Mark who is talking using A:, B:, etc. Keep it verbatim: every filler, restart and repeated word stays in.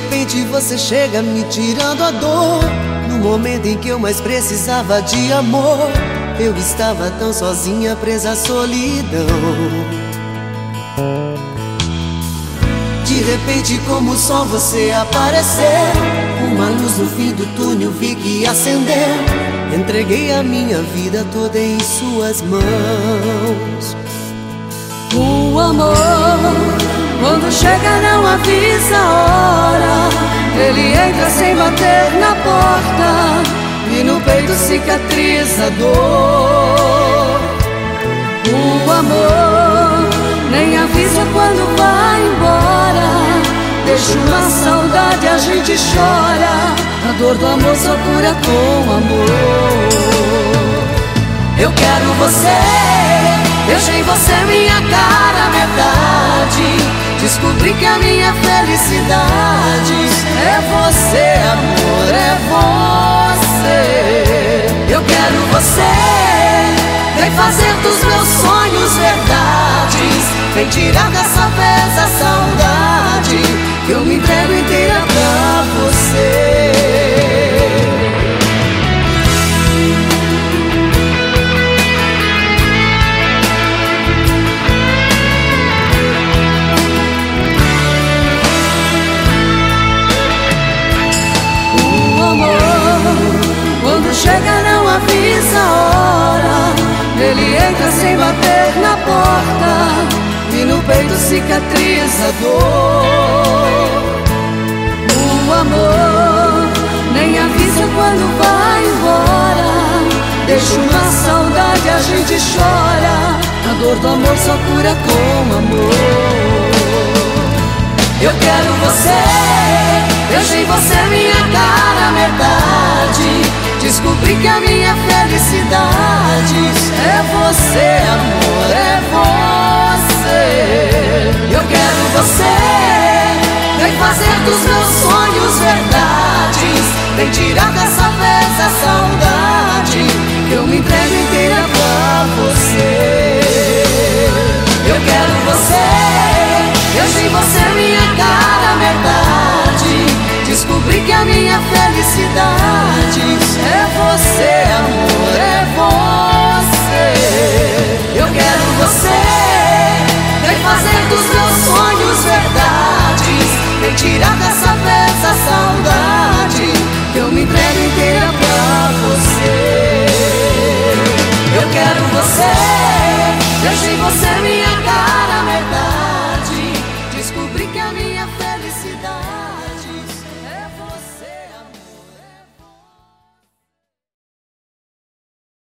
A: repente você chega me tirando a dor. No momento em que eu mais precisava de amor, eu estava tão sozinha, presa à solidão. De repente, como o sol, você apareceu. Uma luz no fim do túnel vi que acendeu. Entreguei a minha vida toda em suas mãos.
B: O amor, quando chega não avisa a hora. Ele entra sem bater na porta e no peito cicatriza a dor. O amor nem avisa quando vai embora. Deixa uma saudade, a gente chora. A dor do amor só cura com amor. Eu quero você, vejo em você minha cara, metade. Descobri que a minha felicidade é você, amor, é você. Eu quero você, vem fazer dos meus sonhos verdades. Vem tirar dessa vez a saudade, que eu me entrego inteira pra você. Chega, não avisa a hora. Ele entra sem bater na porta e no peito cicatriza a dor. O amor nem avisa quando vai embora. Deixa uma saudade, a gente chora. A dor do amor só cura com amor. Eu quero você, vejo em você minha cara, metade. Descobri que a minha felicidade é você, amor, é você. Eu quero você, vem fazer dos meus sonhos verdades. Vem tirar das